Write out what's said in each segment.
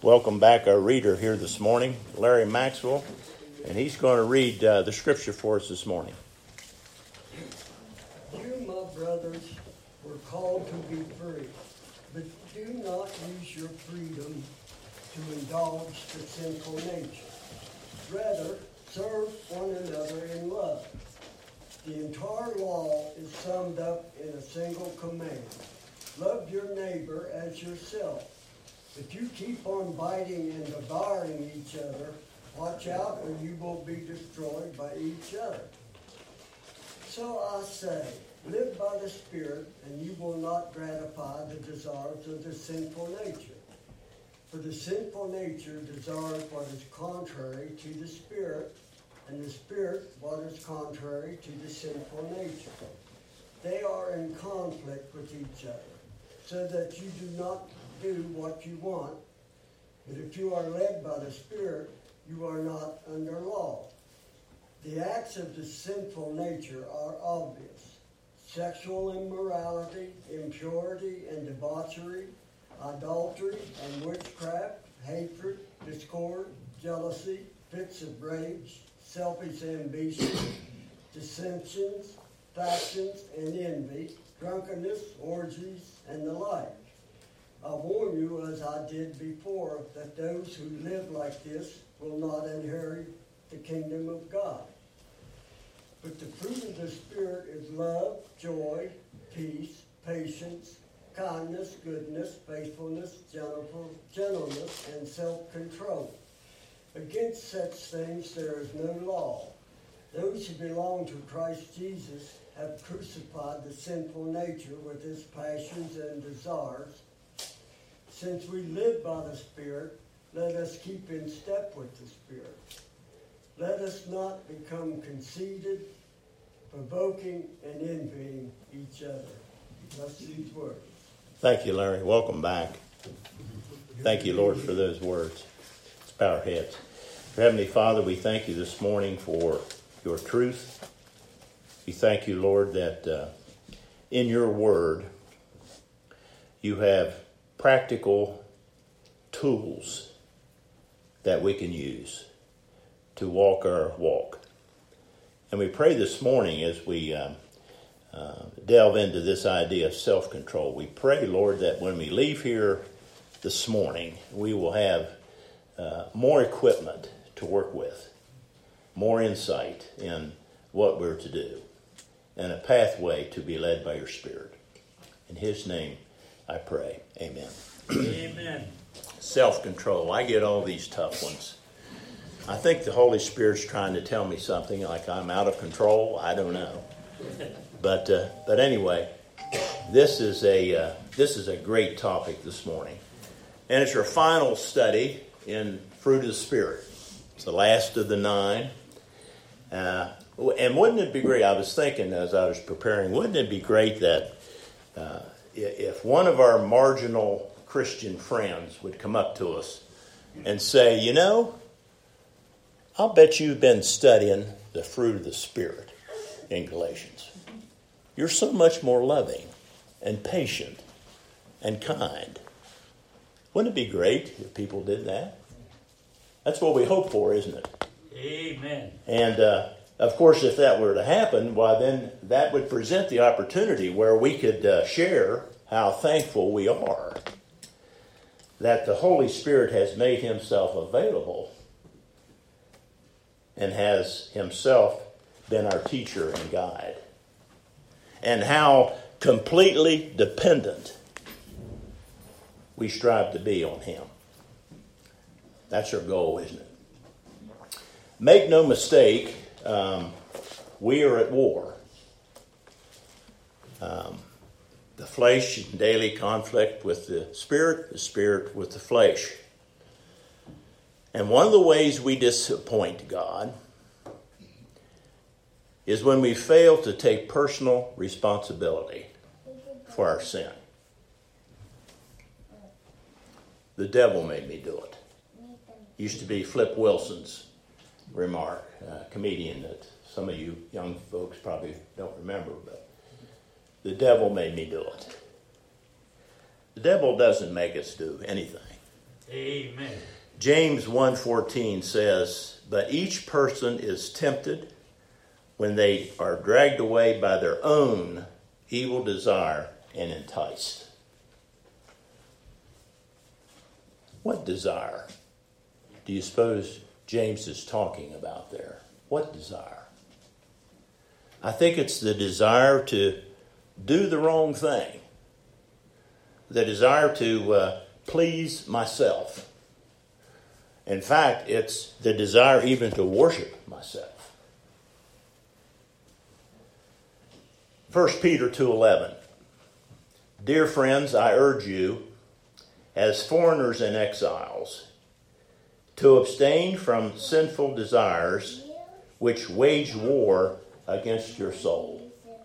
welcome back our reader here this morning, Larry Maxwell, and he's going to read the scripture for us this morning. You, my brothers, were called to be free, but do not use your freedom to indulge the sinful nature. Rather, serve one another in love. The entire law is summed up in a single command. Love your neighbor as yourself. If you keep on biting and devouring each other, watch out or you will be destroyed by each other. So I say, live by the Spirit, and you will not gratify the desires of the sinful nature. For the sinful nature desires what is contrary to the Spirit, and the Spirit what is contrary to the sinful nature. They are in conflict with each other, so that you do not do what you want. But if you are led by the Spirit, you are not under law. The acts of the sinful nature are obvious: sexual immorality, impurity and debauchery, adultery and witchcraft, hatred, discord, jealousy, fits of rage, selfish ambition, dissensions, factions and envy, drunkenness, orgies, and the like. I warn you, as I did before, that those who live like this will not inherit the kingdom of God. But the fruit of the Spirit is love, joy, peace, patience, kindness, goodness, faithfulness, gentleness, and self-control. Against such things there is no law. Those who belong to Christ Jesus have crucified the sinful nature with its passions and desires. Since we live by the Spirit, let us keep in step with the Spirit. Let us not become conceited, provoking, and envying each other. Thus these words. Thank you, Larry. Welcome back. Thank you, Lord, for those words. Let's bow our heads. Heavenly Father, we thank you this morning for your truth. We thank you, Lord, that in your word you have practical tools that we can use to walk our walk. And we pray this morning as we delve into this idea of self-control. We pray, Lord, that when we leave here this morning, we will have more equipment to work with, more insight in what we're to do, and a pathway to be led by your Spirit. In his name I pray. Amen. Amen. Self-control. I get all these tough ones. I think the Holy Spirit's trying to tell me something, like I'm out of control. I don't know. But anyway, this is a great topic this morning. And it's your final study in Fruit of the Spirit. It's the last of the 9. And wouldn't it be great, I was thinking as I was preparing, wouldn't it be great that if one of our marginal Christian friends would come up to us and say, you know, I'll bet you've been studying the fruit of the Spirit in Galatians. You're so much more loving and patient and kind. Wouldn't it be great if people did that? That's what we hope for, isn't it? Amen. And of course, if that were to happen, why then that would present the opportunity where we could share how thankful we are that the Holy Spirit has made himself available and has himself been our teacher and guide. And how completely dependent we strive to be on him. That's our goal, isn't it? Make no mistake, we are at war. The flesh in daily conflict with the Spirit with the flesh. And one of the ways we disappoint God is when we fail to take personal responsibility for our sin. The devil made me do it. Used to be Flip Wilson's remark, a comedian that some of you young folks probably don't remember, but the devil made me do it. The devil doesn't make us do anything. Amen. James 1:14 says, "But each person is tempted when they are dragged away by their own evil desire and enticed." What desire do you suppose James is talking about there? What desire? I think it's the desire to do the wrong thing. The desire to please myself. In fact, it's the desire even to worship myself. 1 Peter 2:11. "Dear friends, I urge you, as foreigners and exiles, to abstain from sinful desires which wage war against your soul."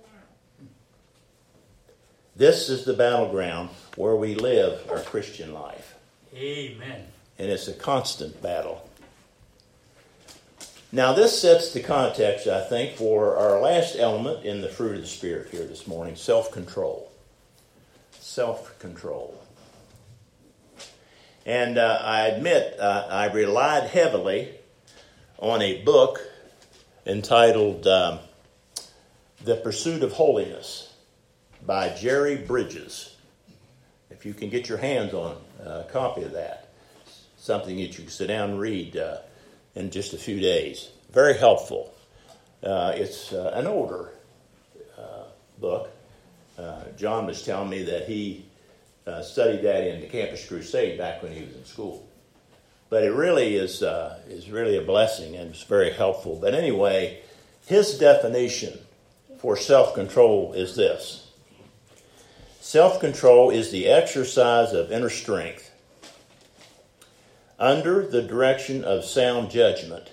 This is the battleground where we live our Christian life. Amen. And it's a constant battle. Now, this sets the context, I think, for our last element in the fruit of the Spirit here this morning, self-control. Self-control. And I admit I relied heavily on a book entitled The Pursuit of Holiness by Jerry Bridges. If you can get your hands on a copy of that, something that you can sit down and read in just a few days. Very helpful. It's an older book. John was telling me that he studied that in the Campus Crusade back when he was in school. But it really is really a blessing, and it's very helpful. But anyway, his definition for self-control is this: self-control is the exercise of inner strength under the direction of sound judgment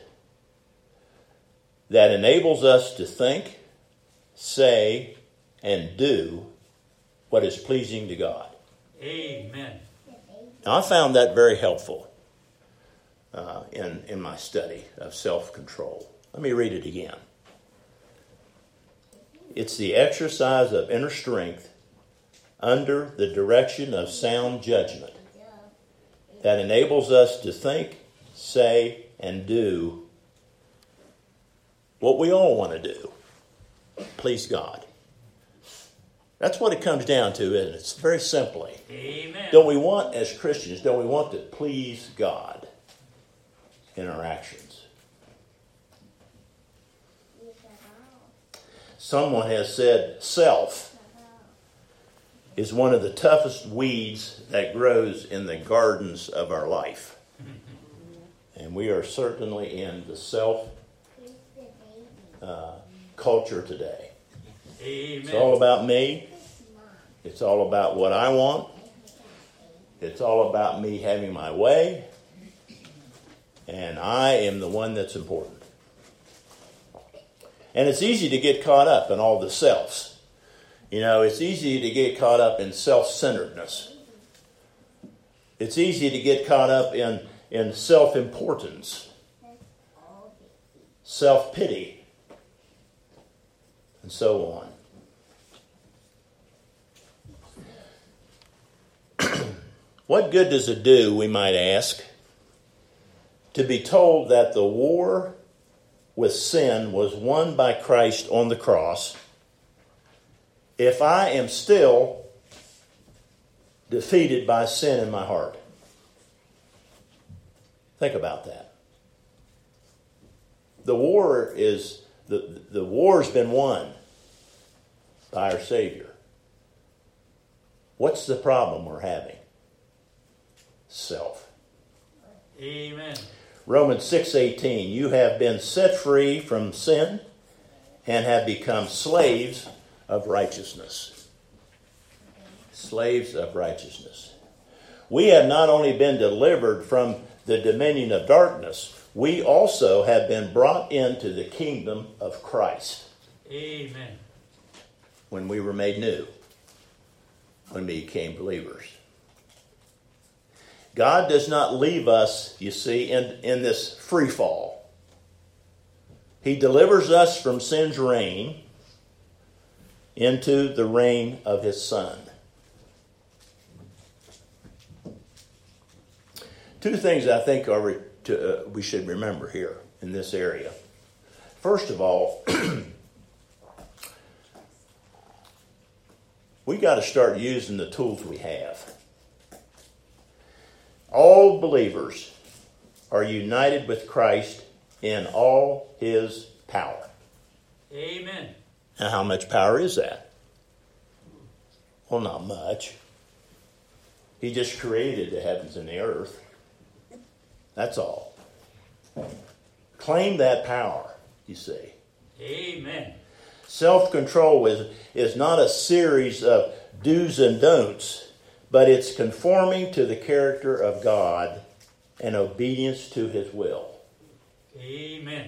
that enables us to think, say, and do what is pleasing to God. Amen. Now, I found that very helpful in my study of self-control. Let me read it again. It's the exercise of inner strength under the direction of sound judgment that enables us to think, say, and do what we all want to do. Please God. That's what it comes down to, isn't it? It's very simply. Amen. Don't we want, as Christians, don't we want to please God in our actions? Someone has said self is one of the toughest weeds that grows in the gardens of our life. And we are certainly in the self culture today. Amen. It's all about me. It's all about what I want. It's all about me having my way. And I am the one that's important. And it's easy to get caught up in all the selves. You know, it's easy to get caught up in self-centeredness. It's easy to get caught up in self-importance, self-pity, and so on. What good does it do, we might ask, to be told that the war with sin was won by Christ on the cross if I am still defeated by sin in my heart? Think about that. The war's been won by our Savior. What's the problem we're having? Self. Amen. Romans 6:18, you have been set free from sin and have become slaves of righteousness. Slaves of righteousness. We have not only been delivered from the dominion of darkness, we also have been brought into the kingdom of Christ. Amen. When we were made new, when we became believers. God does not leave us, you see, in this free fall. He delivers us from sin's reign into the reign of His Son. Two things I think we should remember here in this area. First of all, we got to start using the tools we have. All believers are united with Christ in all his power. Amen. Now, how much power is that? Well, not much. He just created the heavens and the earth. That's all. Claim that power, you see. Amen. Self-control is not a series of do's and don'ts, but it's conforming to the character of God and obedience to his will. Amen.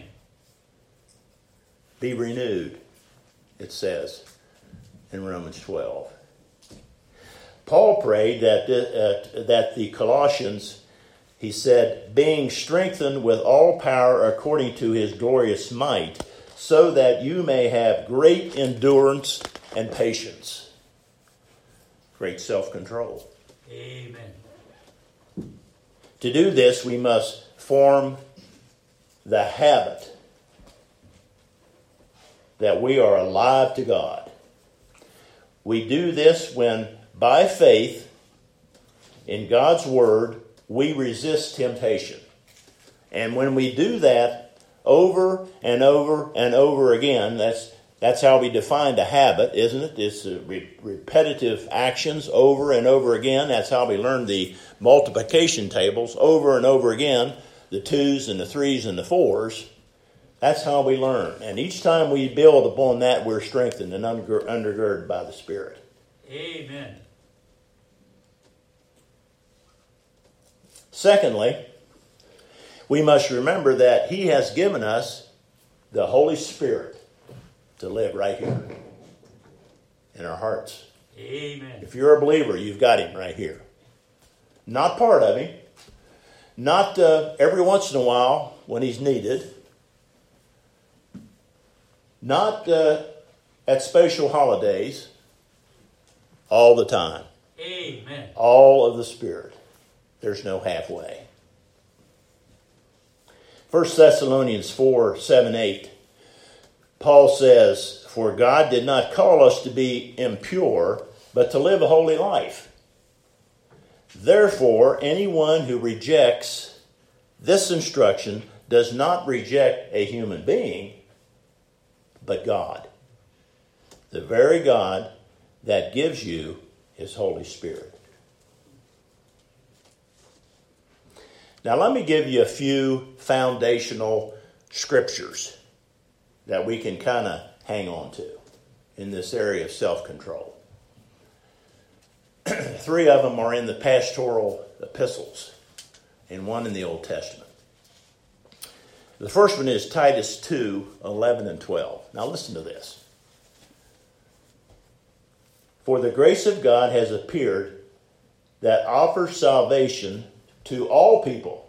Be renewed, it says in Romans 12. Paul prayed that the Colossians, he said, being strengthened with all power according to his glorious might, so that you may have great endurance and patience. Great self-control. Amen. To do this, we must form the habit that we are alive to God. We do this when, by faith in God's Word, we resist temptation. And when we do that over and over and over again, that's how we define a habit, isn't it? It's repetitive actions over and over again. That's how we learn the multiplication tables over and over again, the 2s and the 3s and the 4s. That's how we learn. And each time we build upon that, we're strengthened and undergirded by the Spirit. Amen. Secondly, we must remember that he has given us the Holy Spirit to live right here in our hearts. Amen. If you're a believer, you've got him right here. Not part of him. Not every once in a while when he's needed. Not at special holidays. All the time. Amen. All of the Spirit. There's no halfway. 1 Thessalonians 4, 7, 8. Paul says, for God did not call us to be impure, but to live a holy life. Therefore, anyone who rejects this instruction does not reject a human being, but God. The very God that gives you his Holy Spirit. Now let me give you a few foundational scriptures that we can kind of hang on to in this area of self-control. 3 of them are in the pastoral epistles and 1 in the Old Testament. The first one is Titus 2, 11 and 12. Now listen to this. For the grace of God has appeared that offers salvation to all people.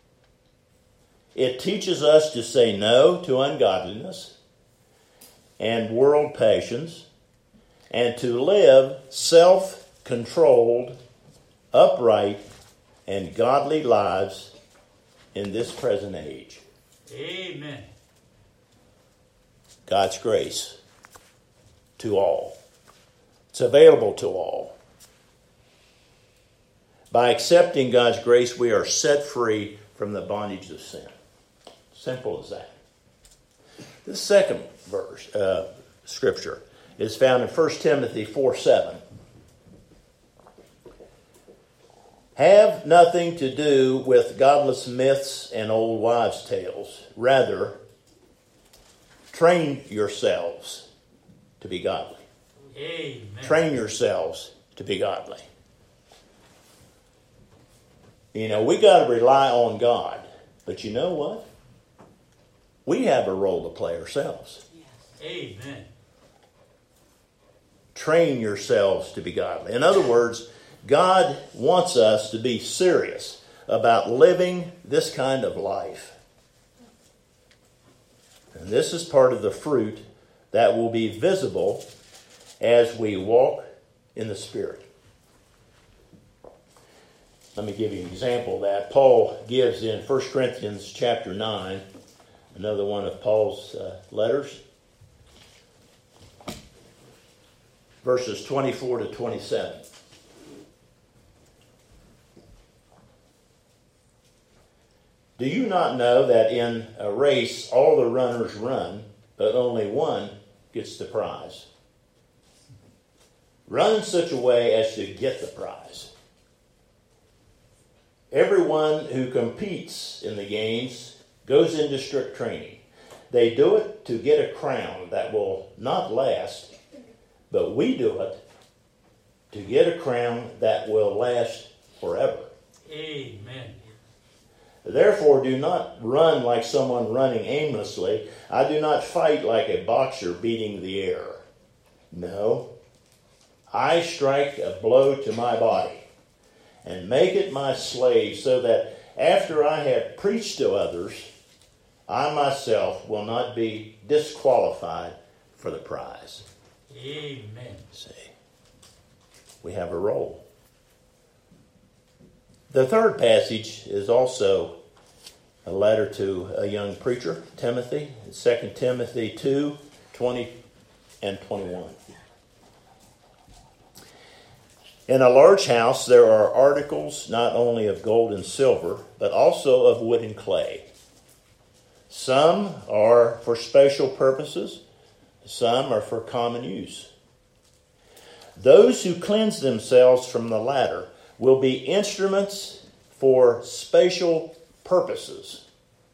It teaches us to say no to ungodliness and world passions, and to live self-controlled, upright, and godly lives in this present age. Amen. God's grace to all. It's available to all. By accepting God's grace, we are set free from the bondage of sin. Simple as that. The second scripture is found in 1 Timothy 4, 7. Have nothing to do with godless myths and old wives' tales. Rather, train yourselves to be godly. Amen. Train yourselves to be godly. You know, we got to rely on God. But you know what? We have a role to play ourselves. Amen. Train yourselves to be godly. In other words, God wants us to be serious about living this kind of life. And this is part of the fruit that will be visible as we walk in the Spirit. Let me give you an example of that. Paul gives in 1 Corinthians chapter 9, another one of Paul's letters, verses 24 to 27. Do you not know that in a race all the runners run, but only one gets the prize? Run in such a way as to get the prize. Everyone who competes in the games goes into strict training. They do it to get a crown that will not last, but we do it to get a crown that will last forever. Amen. Therefore, do not run like someone running aimlessly. I do not fight like a boxer beating the air. No, I strike a blow to my body and make it my slave, so that after I have preached to others, I myself will not be disqualified for the prize. Amen. See, we have a role. The third passage is also a letter to a young preacher, Timothy. It's 2 Timothy 2, 20 and 21. In a large house there are articles not only of gold and silver, but also of wood and clay. Some are for special purposes, some are for common use. Those who cleanse themselves from the latter will be instruments for special purposes,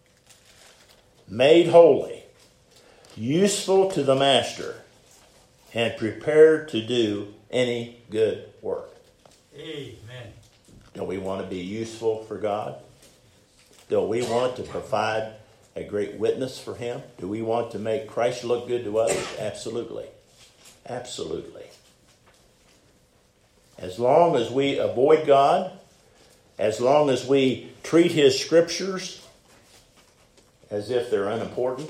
made holy, useful to the master, and prepared to do any good work. Amen. Don't we want to be useful for God? Don't we want to provide a great witness for Him? Do we want to make Christ look good to others? Absolutely. Absolutely. As long as we avoid God, as long as we treat His scriptures as if they're unimportant,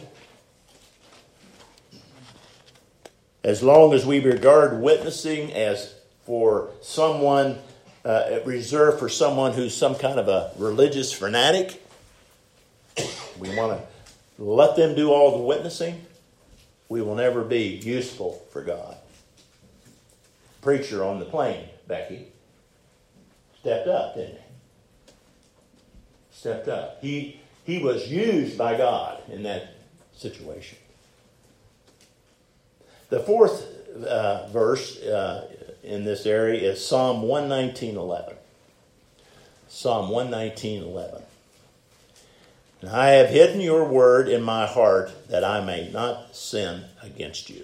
as long as we regard witnessing as for someone, reserved for someone who's some kind of a religious fanatic, we want to let them do all the witnessing, we will never be useful for God. Preacher on the plane, Becky, stepped up, didn't he? Stepped up. He was used by God in that situation. The fourth verse in this area is Psalm 119:11. Psalm 119:11. And I have hidden your word in my heart that I may not sin against you.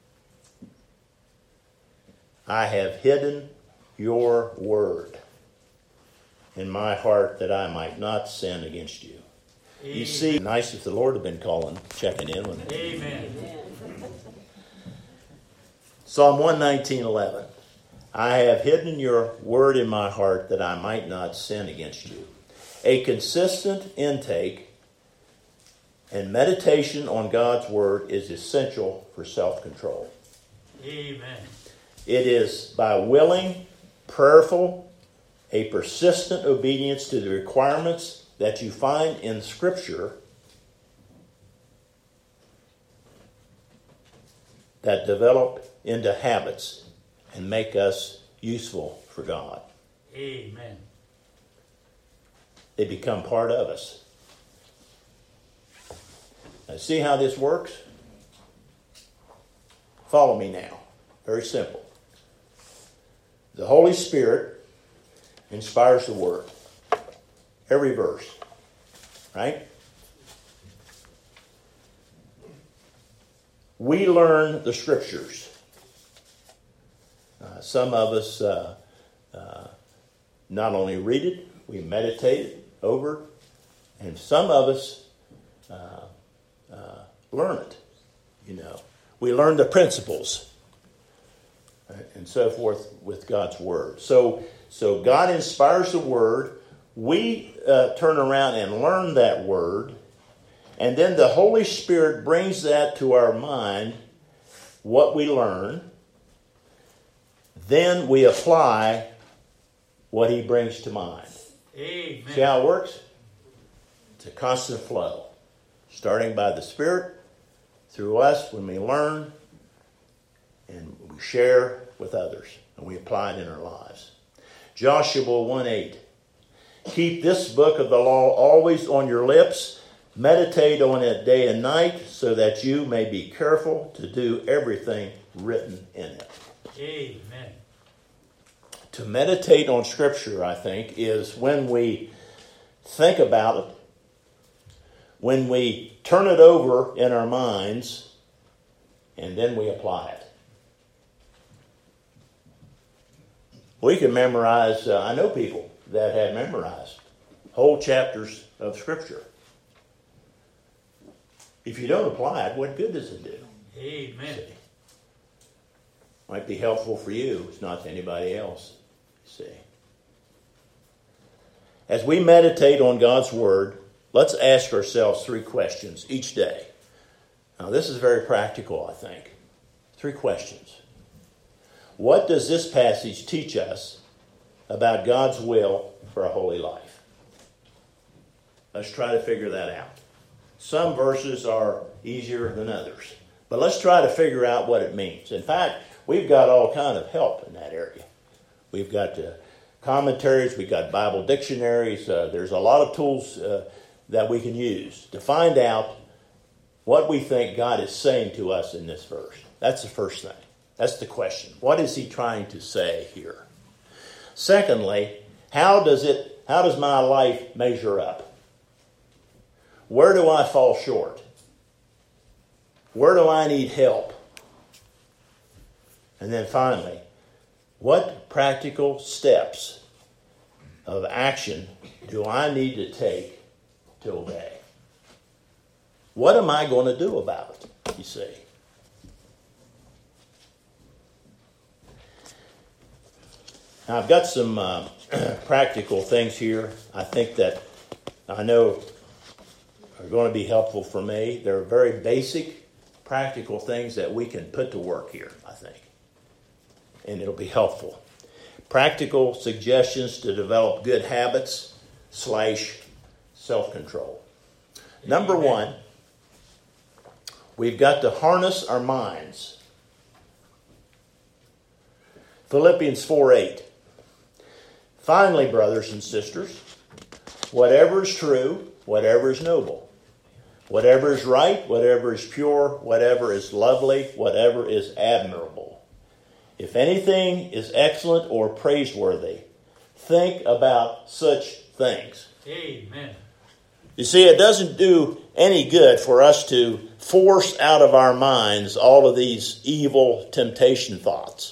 I have hidden your word in my heart that I might not sin against you. Amen. You see, nice if the Lord had been checking in with me. Amen. Psalm 119:11. I have hidden your word in my heart that I might not sin against you. A consistent intake and meditation on God's word is essential for self-control. Amen. It is by willing, prayerful, a persistent obedience to the requirements that you find in Scripture that develop into habits and make us useful for God. Amen. They become part of us. Now, see how this works? Follow me now. Very simple. The Holy Spirit inspires the Word. Every verse. Right? We learn the Scriptures. Some of us not only read it, we meditate it over, and some of us learn it. You know, we learn the principles and so forth with God's Word. So God inspires the Word. We turn around and learn that Word, and then the Holy Spirit brings that to our mind, what we learn. Then we apply what he brings to mind. Amen. See how it works? It's a constant flow, starting by the Spirit, through us when we learn, and we share with others, and we apply it in our lives. Joshua 1:8. Keep this book of the law always on your lips. Meditate on it day and night, so that you may be careful to do everything written in it. Amen. To meditate on Scripture, I think, is when we think about it, when we turn it over in our minds, and then we apply it. We can memorize, I know people that have memorized whole chapters of Scripture. If you don't apply it, what good does it do? Amen. See? Might be helpful for you, it's not to anybody else. See? As we meditate on God's Word, let's ask ourselves 3 questions each day. Now, this is very practical, I think. 3 questions. What does this passage teach us about God's will for a holy life? Let's try to figure that out. Some verses are easier than others, but let's try to figure out what it means. In fact, we've got all kind of help in that area. We've got commentaries, we've got Bible dictionaries. There's a lot of tools that we can use to find out what we think God is saying to us in this verse. That's the first thing. That's the question. What is he trying to say here? Secondly, how does my life measure up? Where do I fall short? Where do I need help? And then finally, what practical steps of action do I need to take to obey? What am I going to do about it, you see? Now, I've got some practical things here I think that I know are going to be helpful for me. They're very basic, practical things that we can put to work here, I think. And it'll be helpful. Practical suggestions to develop good habits / self-control. Number 1, we've got to harness our minds. Philippians 4:8. Finally, brothers and sisters, whatever is true, whatever is noble, whatever is right, whatever is pure, whatever is lovely, whatever is admirable, if anything is excellent or praiseworthy, think about such things. Amen. You see, it doesn't do any good for us to force out of our minds all of these evil temptation thoughts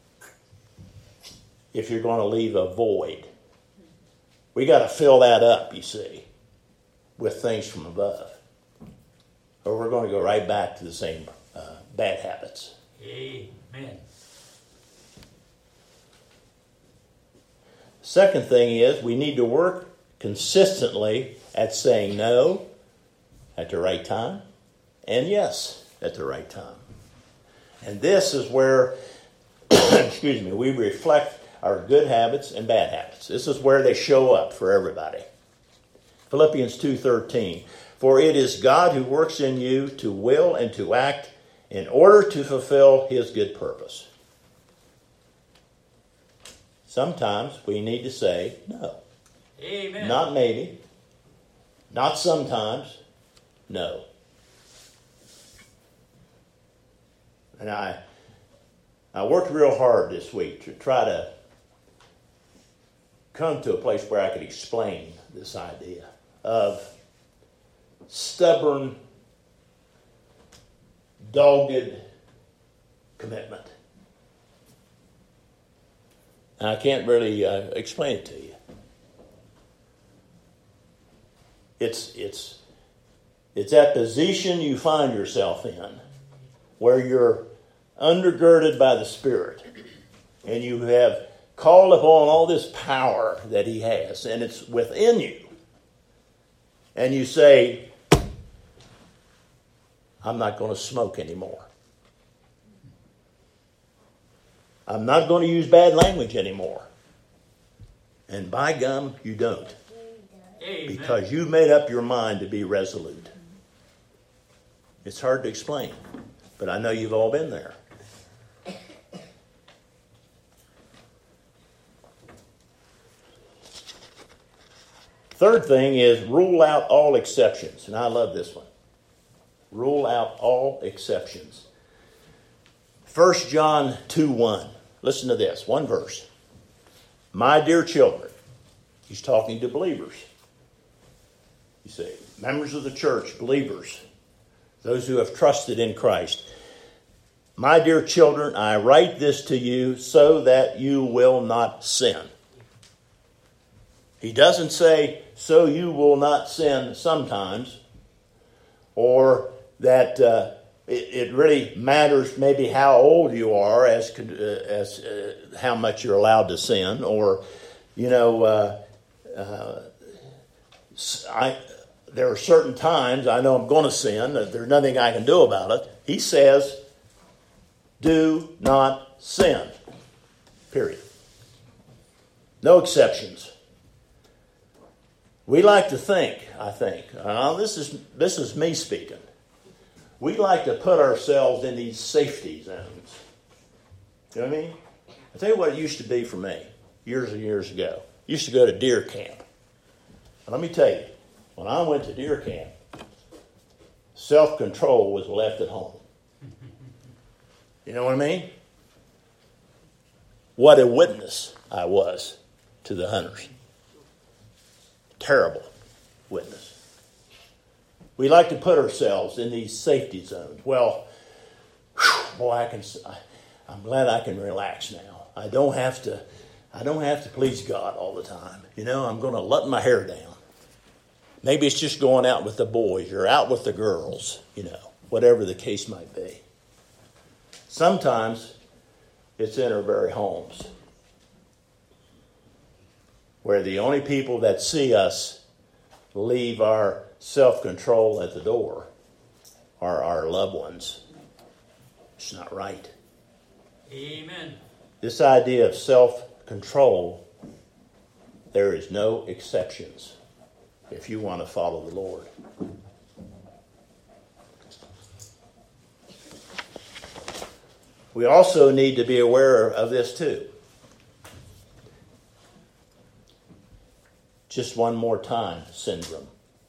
if you're going to leave a void. We got to fill that up, you see, with things from above. Or we're going to go right back to the same bad habits. Amen. Second thing is we need to work consistently at saying no at the right time and yes at the right time. And this is where, we reflect our good habits and bad habits. This is where they show up for everybody. Philippians 2:13. For it is God who works in you to will and to act in order to fulfill his good purpose. Sometimes we need to say no. Amen. Not maybe. Not sometimes. No. And I worked real hard this week to try to come to a place where I could explain this idea of stubborn, dogged commitment. And I can't really explain it to you. It's that position you find yourself in where you're undergirded by the Spirit and you have called upon all this power that he has and it's within you. And you say, I'm not going to smoke anymore. I'm not going to use bad language anymore. And by gum, you don't. Amen. Because you've made up your mind to be resolute. It's hard to explain, but I know you've all been there. Third thing is rule out all exceptions. And I love this one. Rule out all exceptions. 1 John 2:1. Listen to this, one verse. My dear children, he's talking to believers. You see, members of the church, believers, those who have trusted in Christ. My dear children, I write this to you so that you will not sin. He doesn't say, so you will not sin sometimes, or that it really matters maybe how old you are as how much you're allowed to sin, or, there are certain times I know I'm going to sin, that there's nothing I can do about it. He says, do not sin. Period. No exceptions. We like to think, I think, this is me speaking. We like to put ourselves in these safety zones. You know what I mean? I'll tell you what it used to be for me years and years ago. I used to go to deer camp. And let me tell you, when I went to deer camp, self-control was left at home. You know what I mean? What a witness I was to the hunters. Terrible witness. We like to put ourselves in these safety zones. Well, boy, I'm glad I can relax now. I don't have to please God all the time. I'm going to let my hair down. Maybe it's just going out with the boys or out with the girls, whatever the case might be. Sometimes it's in our very homes, where the only people that see us leave our self-control at the door are our loved ones. It's not right. Amen. This idea of self-control, there is no exceptions if you want to follow the Lord. We also need to be aware of this too. Just one more time syndrome.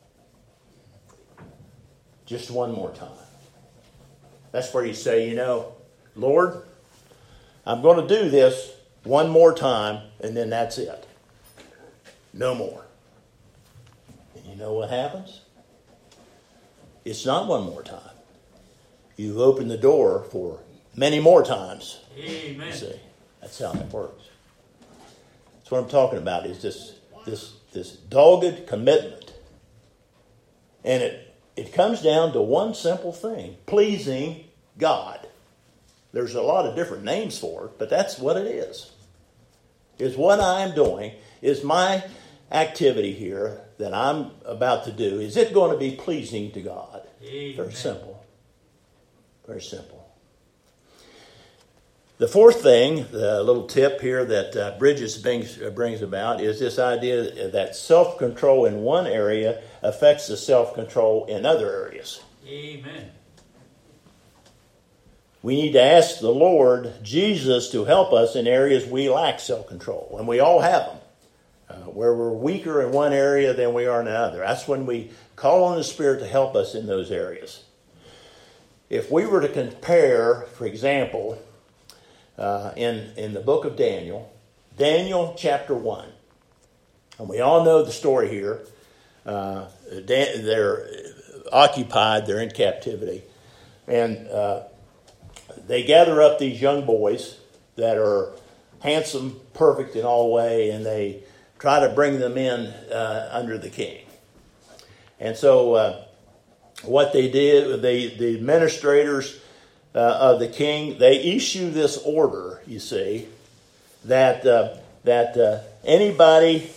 Just one more time. That's where you say, Lord, I'm going to do this one more time, and then that's it. No more. And you know what happens? It's not one more time. You've opened the door for many more times. Amen. You see, that's how it works. That's what I'm talking about, is this dogged commitment. And it comes down to one simple thing: pleasing God. There's a lot of different names for it, but that's what it is. Is what I'm doing, is my activity here that I'm about to do, is it going to be pleasing to God? Amen. Very simple. Very simple. The fourth thing, the little tip here that Bridges brings about, is this idea that self-control in one area affects the self-control in other areas. Amen. We need to ask the Lord Jesus to help us in areas we lack self-control. And we all have them. Where we're weaker in one area than we are in another. That's when we call on the Spirit to help us in those areas. If we were to compare, for example, in the book of Daniel chapter 1. And we all know the story here. They're occupied, they're in captivity. And they gather up these young boys that are handsome, perfect in all way, and they try to bring them in under the king. And so what they did, the administrators of the king, they issue this order, you see, that anybody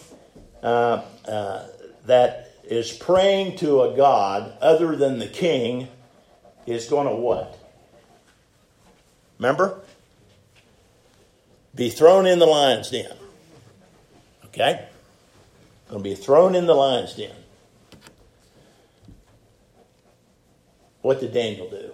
that is praying to a god other than the king is going to what? Remember? Be thrown in the lion's den. Okay? Going to be thrown in the lion's den. What did Daniel do?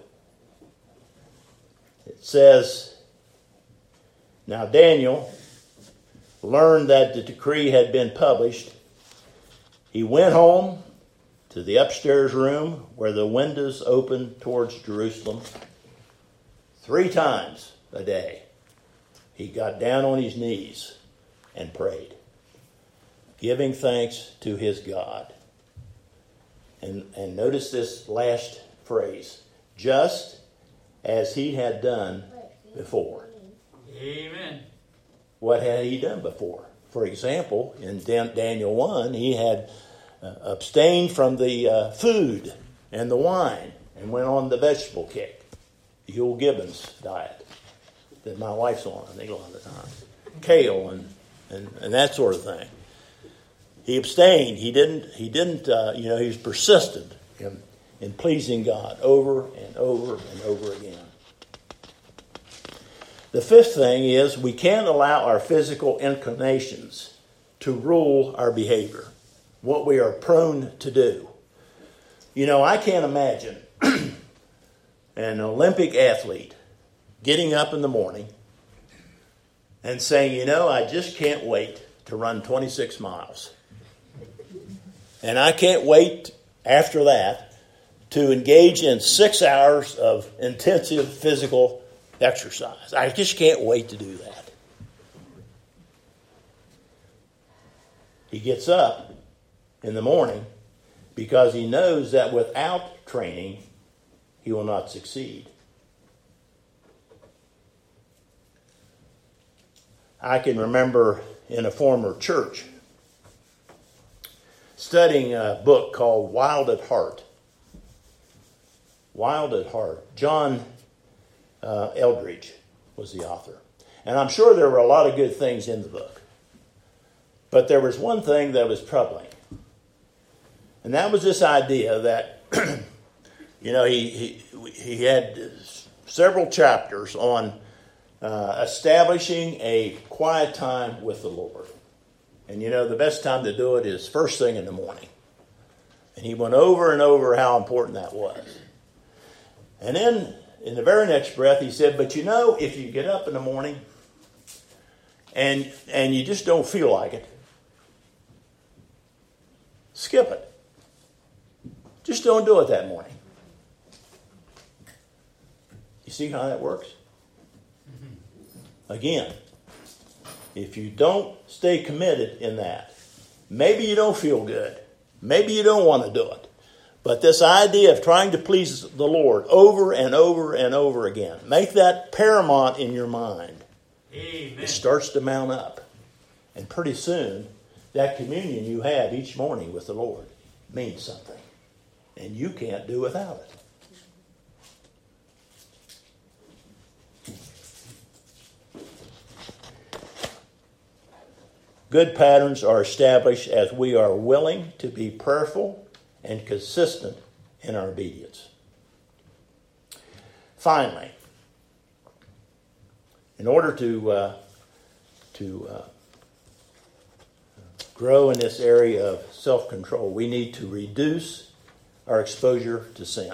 It says, now Daniel learned that the decree had been published. He went home to the upstairs room where the windows opened towards Jerusalem. 3 times a day, he got down on his knees and prayed, giving thanks to his God. And notice this last phrase, just as he had done before. Amen. What had he done before? For example, in Daniel 1, he had abstained from the food and the wine and went on the vegetable kick, the Huel Gibbons diet that my wife's on, I think, a lot of the time. Kale and that sort of thing. He abstained. He was persistent in pleasing God over and over and over again. The 5th thing is we can't allow our physical inclinations to rule our behavior, what we are prone to do. I can't imagine an Olympic athlete getting up in the morning and saying, I just can't wait to run 26 miles. And I can't wait after that to engage in 6 hours of intensive physical exercise. I just can't wait to do that. He gets up in the morning because he knows that without training, he will not succeed. I can remember in a former church studying a book called Wild at Heart. Wild at Heart. John Eldridge was the author. And I'm sure there were a lot of good things in the book. But there was one thing that was troubling. And that was this idea that, he had several chapters on establishing a quiet time with the Lord. And the best time to do it is first thing in the morning. And he went over and over how important that was. And then in the very next breath, he said, but if you get up in the morning and you just don't feel like it, skip it. Just don't do it that morning. You see how that works? Again, if you don't stay committed in that, maybe you don't feel good. Maybe you don't want to do it. But this idea of trying to please the Lord over and over and over again, make that paramount in your mind. Amen. It starts to mount up. And pretty soon, that communion you have each morning with the Lord means something. And you can't do without it. Good patterns are established as we are willing to be prayerful and consistent in our obedience. Finally, in order to grow in this area of self-control, we need to reduce our exposure to sin.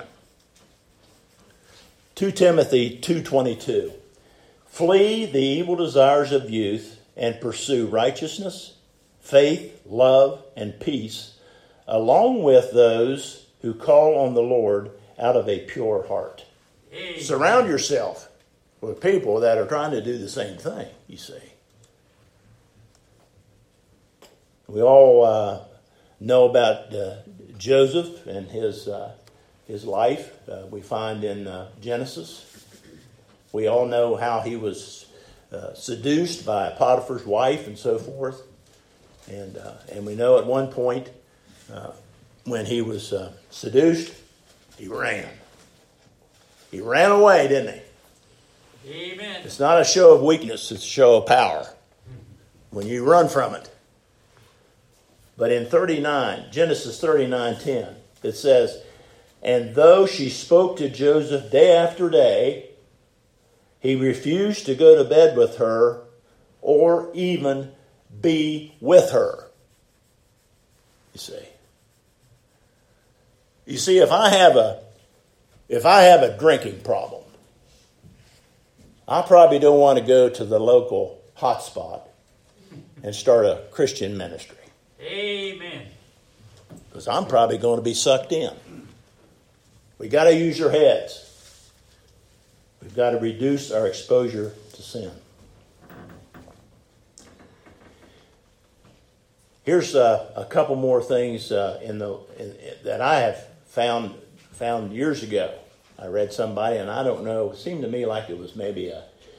2 Timothy 2:22. Flee the evil desires of youth and pursue righteousness, faith, love, and peace, along with those who call on the Lord out of a pure heart. Amen. Surround yourself with people that are trying to do the same thing, you see. We all know about Joseph and his life. We find in Genesis. We all know how he was seduced by Potiphar's wife and so forth. And we know at one point when he was seduced, he ran. He ran away, didn't he? Amen. It's not a show of weakness, it's a show of power when you run from it. But in Genesis 39:10, it says, and though she spoke to Joseph day after day, he refused to go to bed with her or even be with her. You see. You see, if I have a drinking problem, I probably don't want to go to the local hotspot and start a Christian ministry. Amen. Because I'm probably going to be sucked in. We got to use your heads. We've got to reduce our exposure to sin. Here's a couple more things that I have found years ago. I read somebody, and I don't know, it seemed to me like it was maybe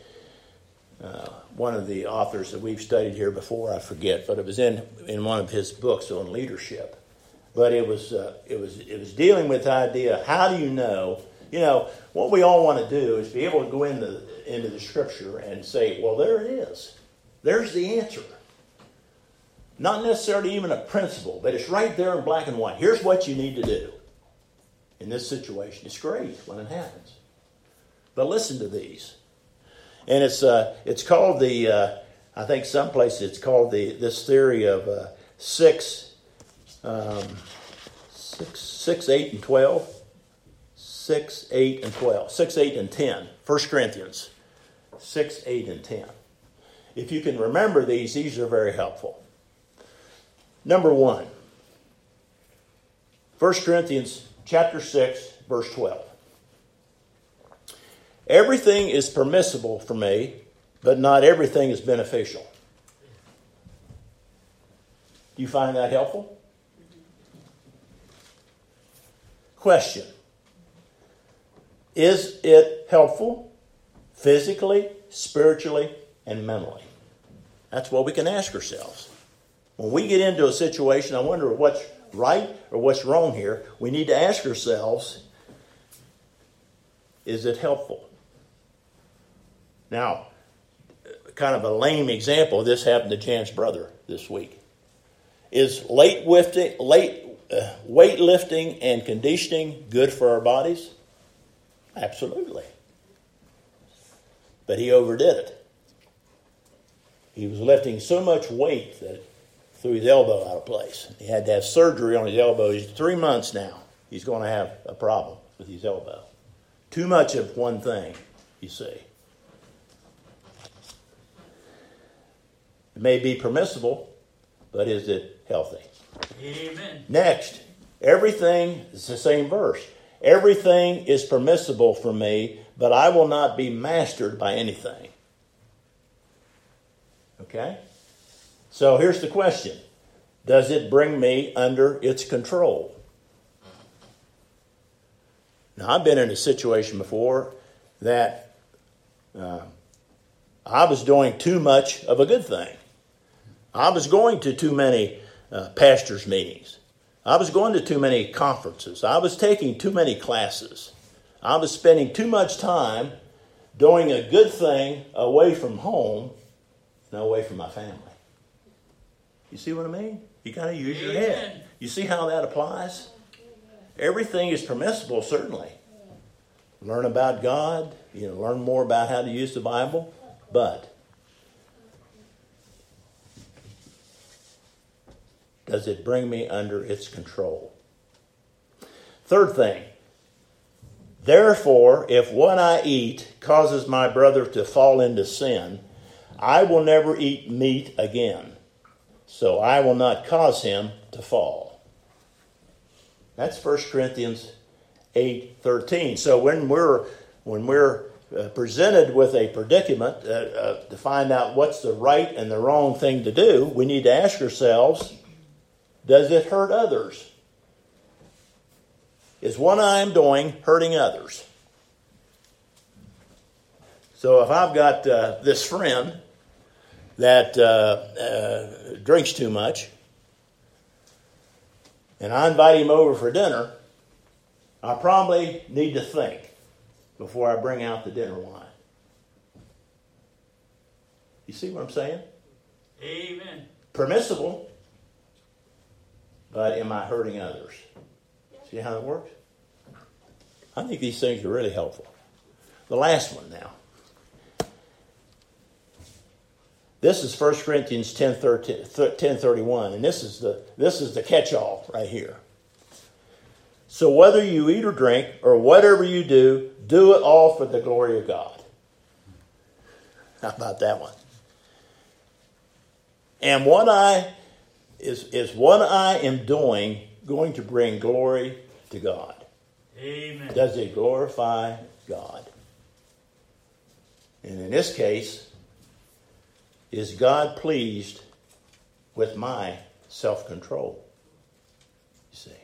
one of the authors that we've studied here before, I forget, but it was in one of his books on leadership. But it was dealing with the idea, how do you know, what we all want to do is be able to go into the scripture and say, well, there it is. There's the answer. Not necessarily even a principle, but it's right there in black and white. Here's what you need to do in this situation. It's great when it happens. But listen to these. And it's called I think some places it's called this theory of 6, 8, and 12. 6, 8, and 12. 6, 8, and 10. 1 Corinthians 6, 8, and 10. If you can remember these are very helpful. Number 1. 1 Corinthians chapter 6, verse 12. Everything is permissible for me, but not everything is beneficial. Do you find that helpful? Question. Is it helpful physically, spiritually, and mentally? That's what we can ask ourselves. When we get into a situation, I wonder what's right or what's wrong here. We need to ask ourselves, is it helpful? Now, kind of a lame example, this happened to Jan's brother this week. Is weightlifting and conditioning good for our bodies? Absolutely. But he overdid it. He was lifting so much weight that it threw his elbow out of place. He had to have surgery on his elbow. He's 3 months now. He's going to have a problem with his elbow. Too much of one thing, you see. It may be permissible, but is it healthy? Amen. Next, everything is the same verse. Everything is permissible for me, but I will not be mastered by anything. Okay? So here's the question. Does it bring me under its control? Now, I've been in a situation before that I was doing too much of a good thing. I was going to too many pastors' meetings. I was going to too many conferences. I was taking too many classes. I was spending too much time doing a good thing away from home and away from my family. You see what I mean? You got to use your head. You see how that applies? Everything is permissible, certainly. Learn about God, learn more about how to use the Bible, but does it bring me under its control? Third thing, therefore, if what I eat causes my brother to fall into sin, I will never eat meat again, so I will not cause him to fall. That's 1 Corinthians 8:13. So when we're presented with a predicament to find out what's the right and the wrong thing to do, we need to ask ourselves, does it hurt others? Is what I'm doing hurting others? So if I've got this friend that drinks too much, and I invite him over for dinner, I probably need to think before I bring out the dinner wine. You see what I'm saying? Amen. Permissible, but am I hurting others? See how that works? I think these things are really helpful. The last one now. This is 1 Corinthians 10:31, and this is the catch-all right here. So whether you eat or drink or whatever you do, do it all for the glory of God. How about that one? And what I am doing going to bring glory to God? Amen. Does it glorify God? And in this case, is God pleased with my self-control? You see.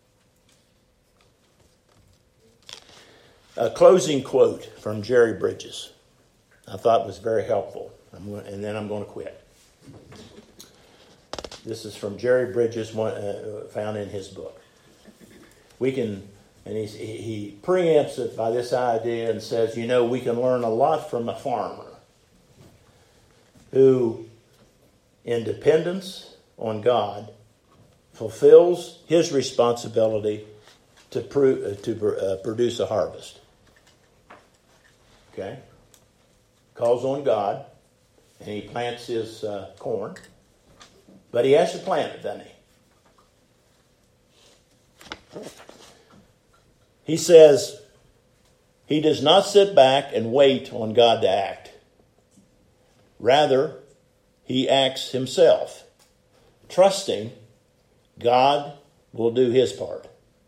A closing quote from Jerry Bridges I thought was very helpful. And then I'm going to quit. This is from Jerry Bridges, found in his book. He preempts it by this idea and says, we can learn a lot from a farmer who, in dependence on God, fulfills his responsibility to produce a harvest. Okay? Calls on God, and he plants his corn. But he has to plant it, doesn't he? He says he does not sit back and wait on God to act. Rather, he acts himself, trusting God will do his part.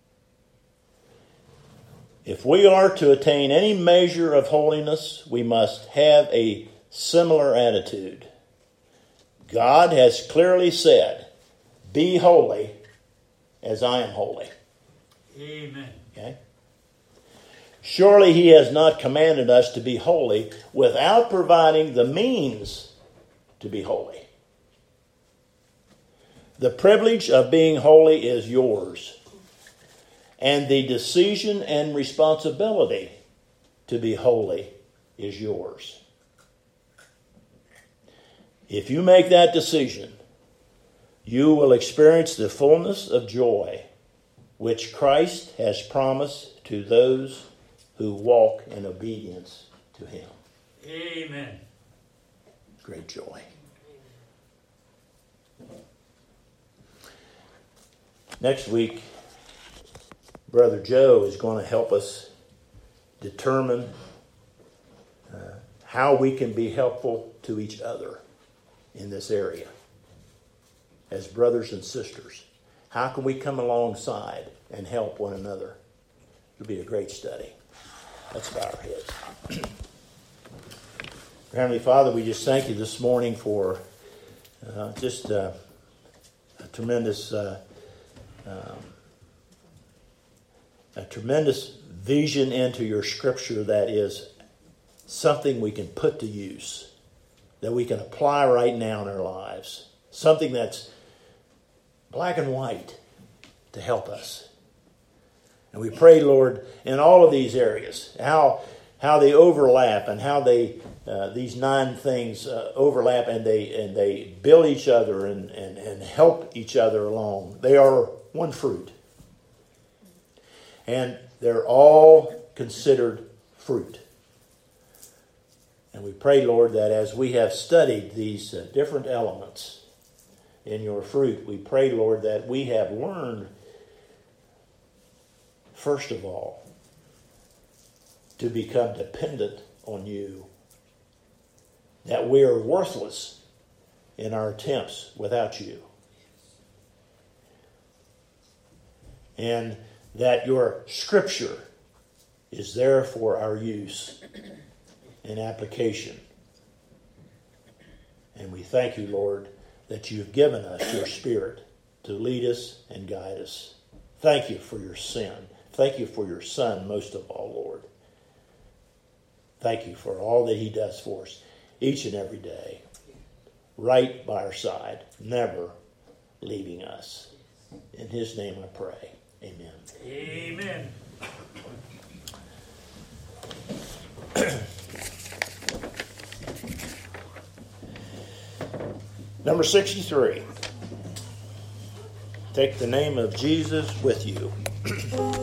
If we are to attain any measure of holiness, we must have a similar attitude. God has clearly said, be holy as I am holy. Amen. Okay? Surely he has not commanded us to be holy without providing the means to be holy. The privilege of being holy is yours, and the decision and responsibility to be holy is yours. If you make that decision, you will experience the fullness of joy which Christ has promised to those who walk in obedience to him. Amen. Great joy. Next week, Brother Joe is going to help us determine how we can be helpful to each other in this area as brothers and sisters. How can we come alongside and help one another? It'll be a great study. Let's bow our heads. Heavenly Father, we just thank you this morning for just a tremendous vision into your scripture that is something we can put to use, that we can apply right now in our lives. Something that's black and white to help us. And we pray, Lord, in all of these areas, how they overlap and how these 9 things overlap and they build each other and help each other along. They are one fruit. And they're all considered fruit. And we pray, Lord, that as we have studied these different elements in your fruit, we pray, Lord, that we have learned, first of all, to become dependent on you. That we are worthless in our attempts without you. And that your scripture is there for our use and application. And we thank you, Lord, that you've given us your Spirit to lead us and guide us. Thank you for your sin. Thank you for your Son, most of all, Lord. Thank you for all that he does for us each and every day, right by our side, never leaving us. In his name I pray. Amen. Amen. Number 63. Take the name of Jesus with you.